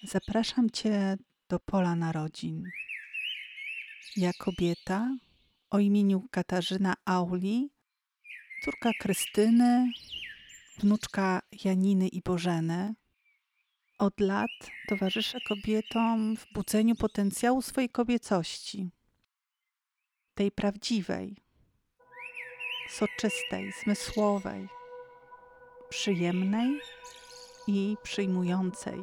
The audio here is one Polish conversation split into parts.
Zapraszam Cię do pola narodzin. Ja kobieta o imieniu Katarzyna Auli, córka Krystyny, wnuczka Janiny i Bożeny. Od lat towarzyszę kobietom w budzeniu potencjału swojej kobiecości. Tej prawdziwej, soczystej, zmysłowej, przyjemnej i przyjmującej.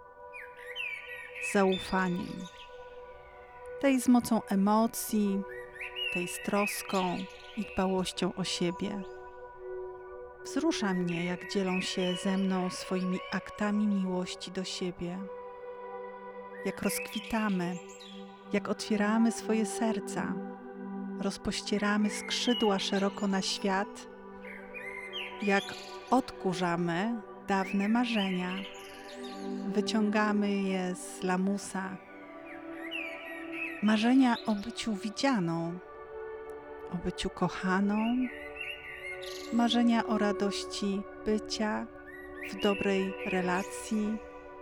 Z zaufaniem. Tej z mocą emocji, tej z troską i dbałością o siebie. Wzrusza mnie, jak dzielą się ze mną swoimi aktami miłości do siebie. Jak rozkwitamy, jak otwieramy swoje serca, rozpościeramy skrzydła szeroko na świat, jak odkurzamy dawne marzenia, wyciągamy je z lamusa. Marzenia o byciu widzianą, o byciu kochaną, marzenia o radości bycia w dobrej relacji,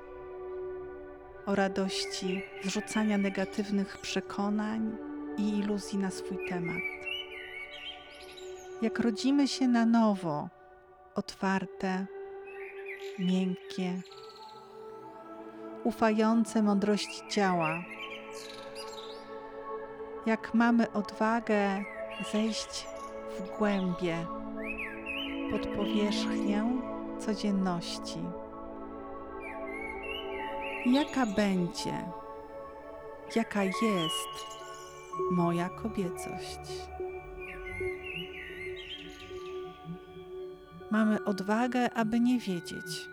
o radości zrzucania negatywnych przekonań i iluzji na swój temat. Jak rodzimy się na nowo, otwarte, miękkie, ufające mądrości ciała. Jak mamy odwagę zejść w głębie, pod powierzchnię codzienności. Jaka będzie, jaka jest moja kobiecość? Mamy odwagę, aby nie wiedzieć.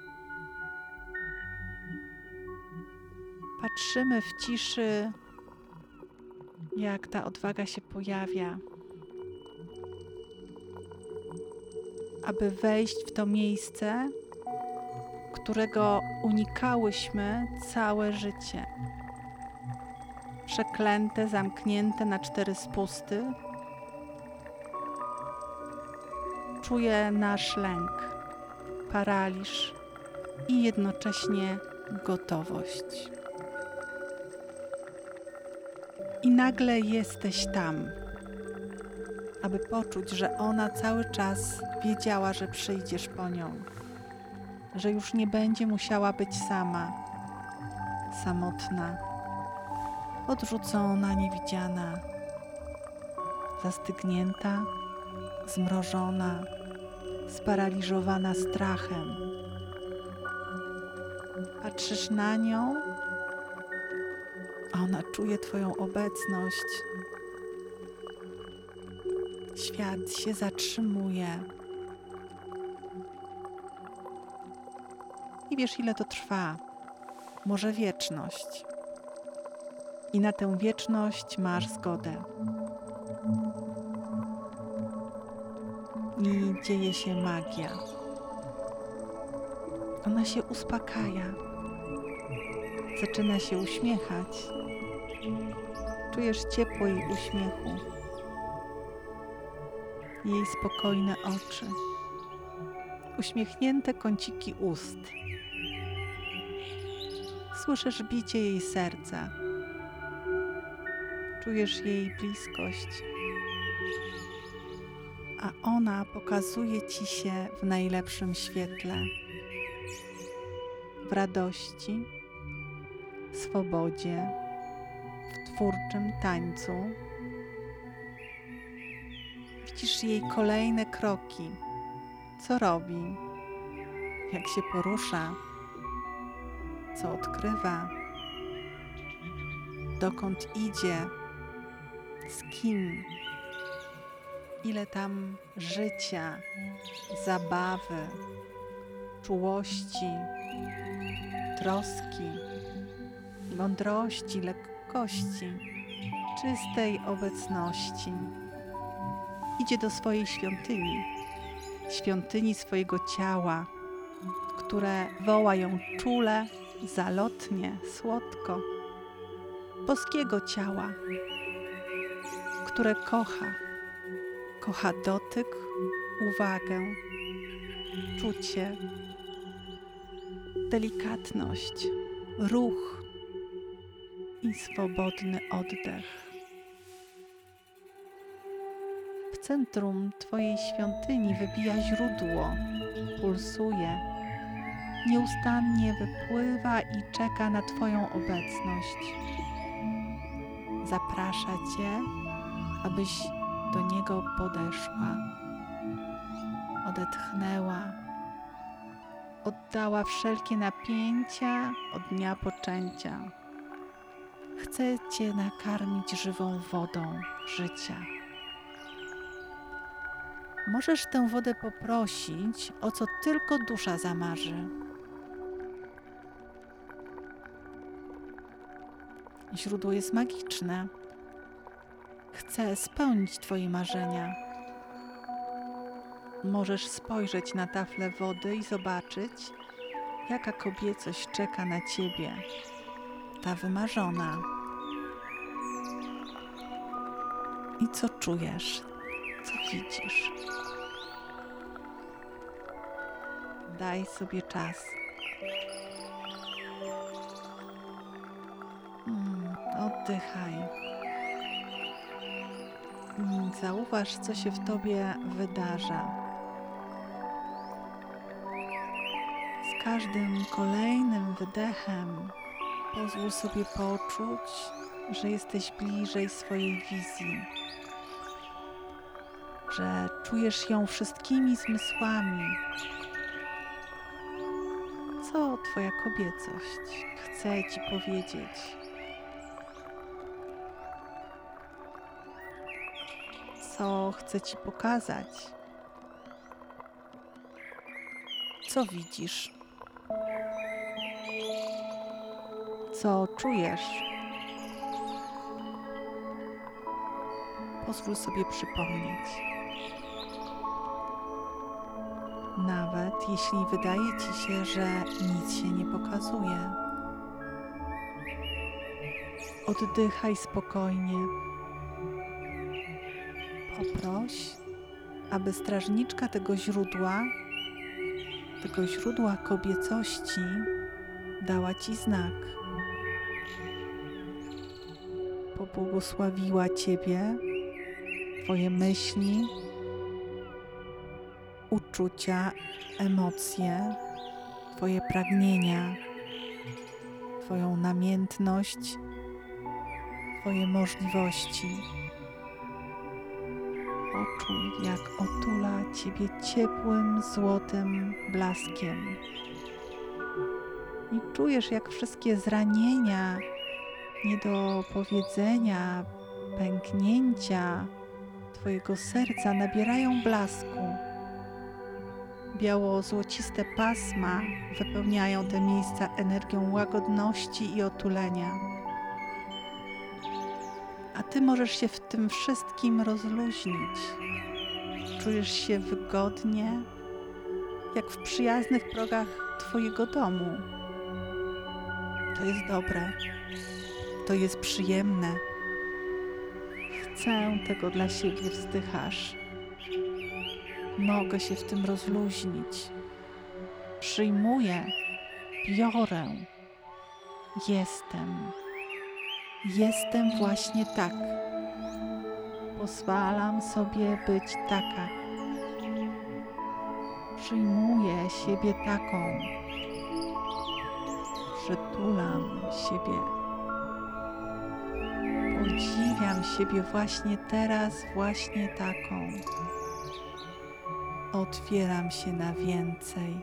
Patrzymy w ciszy, jak ta odwaga się pojawia, aby wejść w to miejsce, którego unikałyśmy całe życie. Przeklęte, zamknięte na 4 spusty. Czuję nasz lęk, paraliż i jednocześnie gotowość. I nagle jesteś tam, aby poczuć, że ona cały czas wiedziała, że przyjdziesz po nią, że już nie będzie musiała być sama, samotna, odrzucona, niewidziana, zastygnięta, zmrożona, sparaliżowana strachem. Patrzysz na nią, a ona czuje Twoją obecność. Świat się zatrzymuje. I wiesz, ile to trwa? Może wieczność. I na tę wieczność masz zgodę. I dzieje się magia. Ona się uspokaja. Zaczyna się uśmiechać. Czujesz ciepło jej uśmiechu. Jej spokojne oczy. Uśmiechnięte kąciki ust. Słyszysz bicie jej serca. Czujesz jej bliskość. A ona pokazuje Ci się w najlepszym świetle. W radości, swobodzie, w twórczym tańcu. Widzisz jej kolejne kroki. Co robi? Jak się porusza? Co odkrywa? Dokąd idzie? Z kim? Ile tam życia, zabawy, czułości, troski, mądrości, lekkości, czystej obecności. Idzie do swojej świątyni, świątyni swojego ciała, które woła ją czule, zalotnie, słodko, boskiego ciała, które kocha dotyk, uwagę, czucie, delikatność, ruch i swobodny oddech. W centrum Twojej świątyni wybija źródło, pulsuje, nieustannie wypływa i czeka na Twoją obecność. Zaprasza Cię, abyś do niego podeszła, odetchnęła, oddała wszelkie napięcia od dnia poczęcia. Chce Cię nakarmić żywą wodą życia. Możesz tę wodę poprosić, o co tylko dusza zamarzy. Źródło jest magiczne. Chce spełnić Twoje marzenia. Możesz spojrzeć na taflę wody i zobaczyć, jaka kobiecość czeka na Ciebie, ta wymarzona. I co czujesz? Co widzisz? Daj sobie czas. Oddychaj. Zauważ, co się w Tobie wydarza. Z każdym kolejnym wydechem pozwól sobie poczuć, że jesteś bliżej swojej wizji, że czujesz ją wszystkimi zmysłami. Co Twoja kobiecość chce Ci powiedzieć? Co chce Ci pokazać? Co widzisz? Co czujesz? Pozwól sobie przypomnieć. Nawet jeśli wydaje Ci się, że nic się nie pokazuje. Oddychaj spokojnie. Poproś, aby strażniczka tego źródła kobiecości dała Ci znak. Pobłogosławiła Ciebie, Twoje myśli, uczucia, emocje, Twoje pragnienia, Twoją namiętność, Twoje możliwości. Poczuj, jak otula Ciebie ciepłym, złotym blaskiem. I czujesz, jak wszystkie zranienia, niedopowiedzenia, pęknięcia Twojego serca nabierają blasku. Biało-złociste pasma wypełniają te miejsca energią łagodności i otulenia. A Ty możesz się w tym wszystkim rozluźnić. Czujesz się wygodnie, jak w przyjaznych progach Twojego domu. To jest dobre. To jest przyjemne. Chcę tego dla siebie, wzdychasz. Mogę się w tym rozluźnić. Przyjmuję, biorę. Jestem. Jestem właśnie tak. Pozwalam sobie być taka. Przyjmuję siebie taką. Przytulam siebie. Podziwiam siebie właśnie teraz, właśnie taką. Otwieram się na więcej.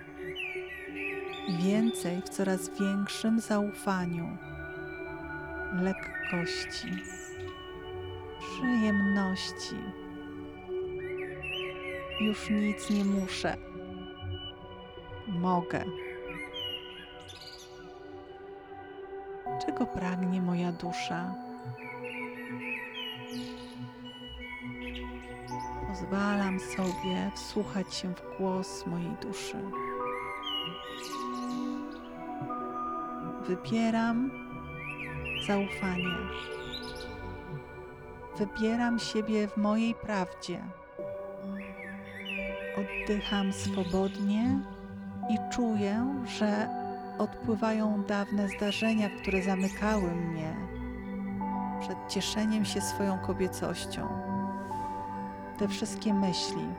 Więcej w coraz większym zaufaniu, lekkości, przyjemności. Już nic nie muszę. Mogę. Czego pragnie moja dusza? Pozwalam sobie wsłuchać się w głos mojej duszy. Wybieram zaufanie. Wybieram siebie w mojej prawdzie. Oddycham swobodnie i czuję, że odpływają dawne zdarzenia, które zamykały mnie przed cieszeniem się swoją kobiecością. Te wszystkie myśli,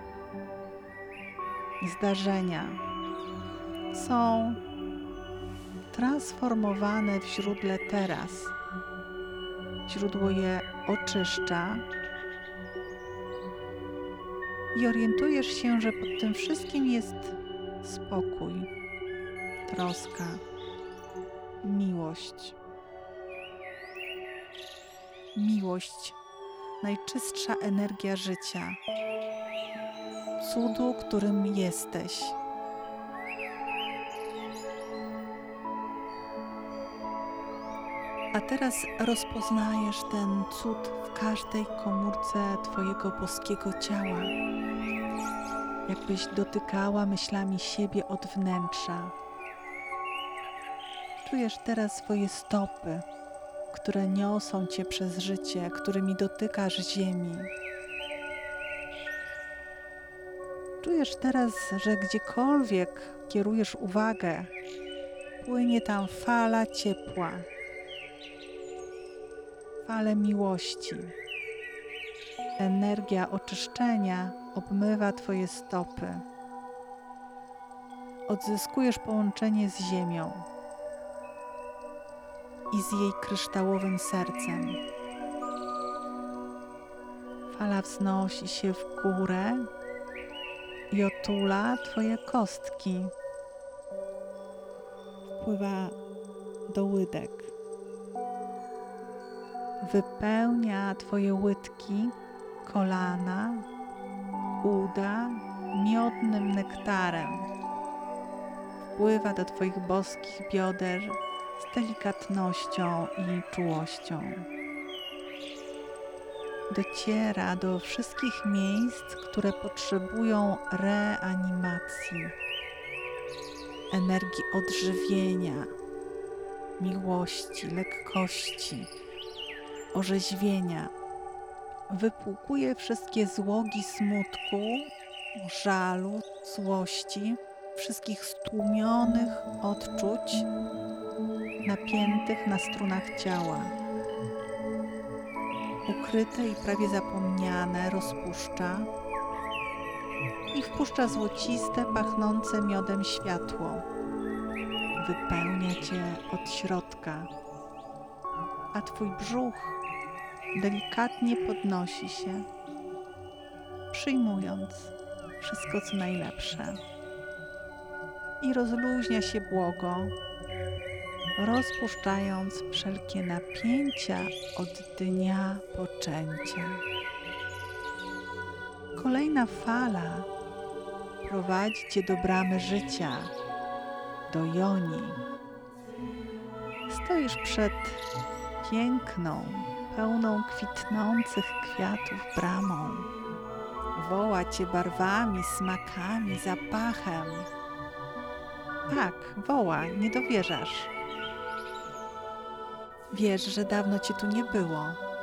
zdarzenia są transformowane w źródle teraz. Źródło je oczyszcza i orientujesz się, że pod tym wszystkim jest spokój, troska, miłość. Miłość, najczystsza energia życia, cudu, którym jesteś. A teraz rozpoznajesz ten cud w każdej komórce Twojego boskiego ciała. Jakbyś dotykała myślami siebie od wnętrza. Czujesz teraz swoje stopy, które niosą Cię przez życie, którymi dotykasz ziemi. Czujesz teraz, że gdziekolwiek kierujesz uwagę, płynie tam fala ciepła, fale miłości. Energia oczyszczenia obmywa Twoje stopy. Odzyskujesz połączenie z ziemią i z jej kryształowym sercem. Fala wznosi się w górę i otula Twoje kostki. Wpływa do łydek. Wypełnia Twoje łydki, kolana, uda miodnym nektarem. Wpływa do Twoich boskich bioder z delikatnością i czułością. Dociera do wszystkich miejsc, które potrzebują reanimacji, energii odżywienia, miłości, lekkości, orzeźwienia. Wypłukuje wszystkie złogi smutku, żalu, złości, wszystkich stłumionych odczuć, napiętych na strunach ciała. Ukryte i prawie zapomniane rozpuszcza i wpuszcza złociste, pachnące miodem światło. Wypełnia Cię od środka, a Twój brzuch delikatnie podnosi się, przyjmując wszystko, co najlepsze. I rozluźnia się błogo, rozpuszczając wszelkie napięcia od dnia poczęcia. Kolejna fala prowadzi Cię do bramy życia, do Joni. Stoisz przed piękną, pełną kwitnących kwiatów bramą. Woła Cię barwami, smakami, zapachem. Tak, woła, nie dowierzasz. Wiesz, że dawno Cię tu nie było.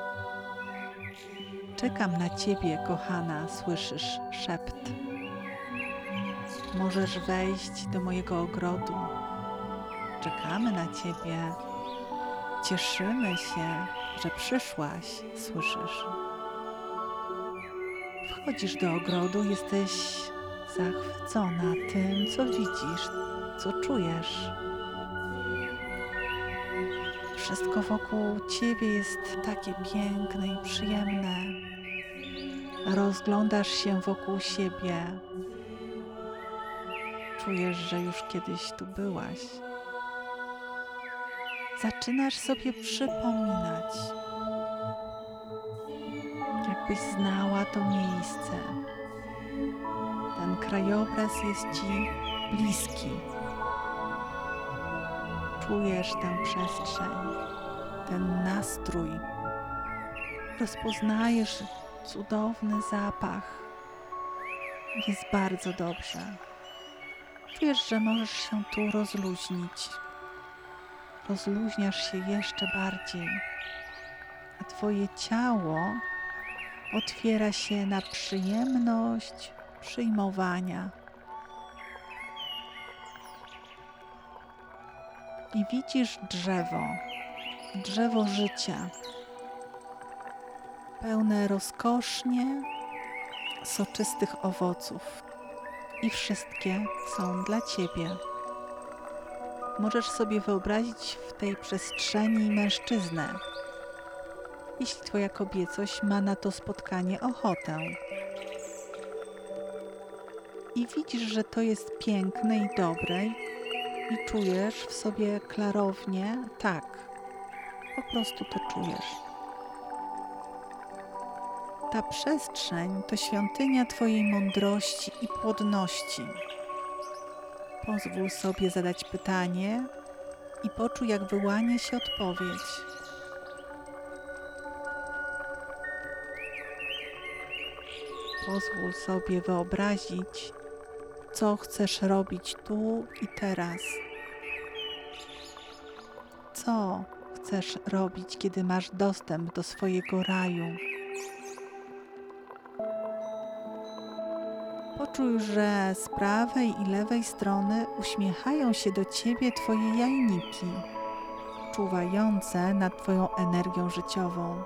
Czekam na Ciebie, kochana, słyszysz szept. Możesz wejść do mojego ogrodu. Czekamy na Ciebie. Cieszymy się, że przyszłaś, słyszysz. Wchodzisz do ogrodu, jesteś zachwycona tym, co widzisz, co czujesz. Wszystko wokół Ciebie jest takie piękne i przyjemne. Rozglądasz się wokół siebie. Czujesz, że już kiedyś tu byłaś. Zaczynasz sobie przypominać, jakbyś znała to miejsce. Ten krajobraz jest Ci bliski. Czujesz tę przestrzeń, ten nastrój. Rozpoznajesz cudowny zapach. Jest bardzo dobrze. Czujesz, że możesz się tu rozluźnić. Rozluźniasz się jeszcze bardziej, a Twoje ciało otwiera się na przyjemność przyjmowania. i widzisz drzewo życia, pełne rozkosznie soczystych owoców i wszystkie są dla Ciebie. Możesz sobie wyobrazić w tej przestrzeni mężczyznę, jeśli Twoja kobiecość ma na to spotkanie ochotę. I widzisz, że to jest piękne i dobre i czujesz w sobie klarownie, tak, po prostu to czujesz. Ta przestrzeń to świątynia Twojej mądrości i płodności. Pozwól sobie zadać pytanie i poczuj, jak wyłania się odpowiedź. Pozwól sobie wyobrazić, co chcesz robić tu i teraz. Co chcesz robić, kiedy masz dostęp do swojego raju? Poczuj, że z prawej i lewej strony uśmiechają się do Ciebie Twoje jajniki, czuwające nad Twoją energią życiową.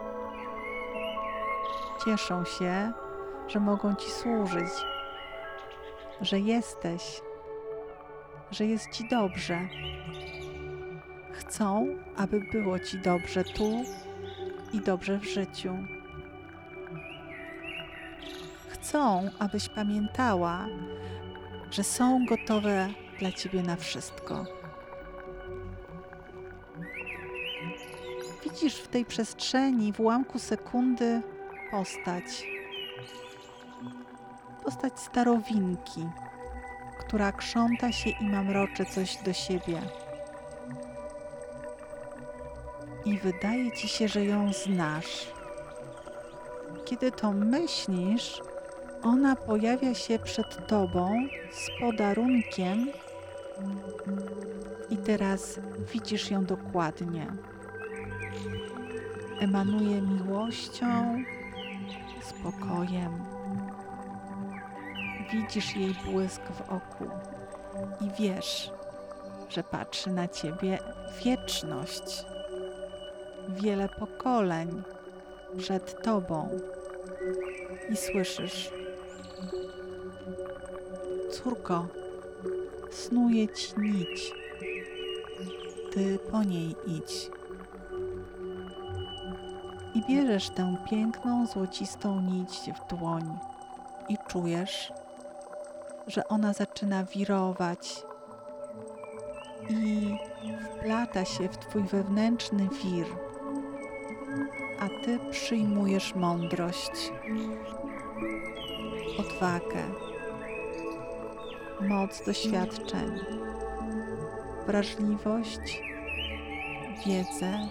Cieszą się, że mogą Ci służyć, że jesteś, że jest Ci dobrze. Chcą, aby było Ci dobrze tu i dobrze w życiu. Chcą, abyś pamiętała, że są gotowe dla Ciebie na wszystko. Widzisz w tej przestrzeni, w ułamku sekundy postać starowinki, która krząta się i mamroczy coś do siebie. I wydaje Ci się, że ją znasz. Kiedy to myślisz, ona pojawia się przed Tobą z podarunkiem i teraz widzisz ją dokładnie. Emanuje miłością, spokojem. Widzisz jej błysk w oku i wiesz, że patrzy na Ciebie wieczność. Wiele pokoleń przed Tobą i słyszysz: córko, snuje Ci nić, Ty po niej idź. I bierzesz tę piękną, złocistą nić w dłoń i czujesz, że ona zaczyna wirować i wplata się w Twój wewnętrzny wir, a Ty przyjmujesz mądrość, odwagę, moc doświadczeń, wrażliwość, wiedzę,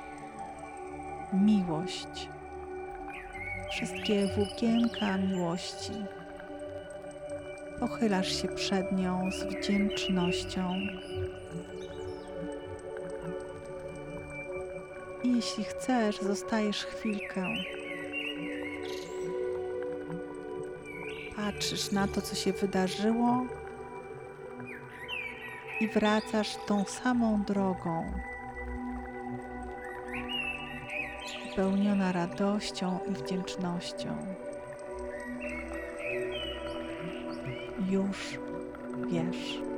miłość, wszystkie włókienka miłości. Pochylasz się przed nią z wdzięcznością. I jeśli chcesz, zostajesz chwilkę. Patrzysz na to, co się wydarzyło i wracasz tą samą drogą, wypełniona radością i wdzięcznością. Już wiesz.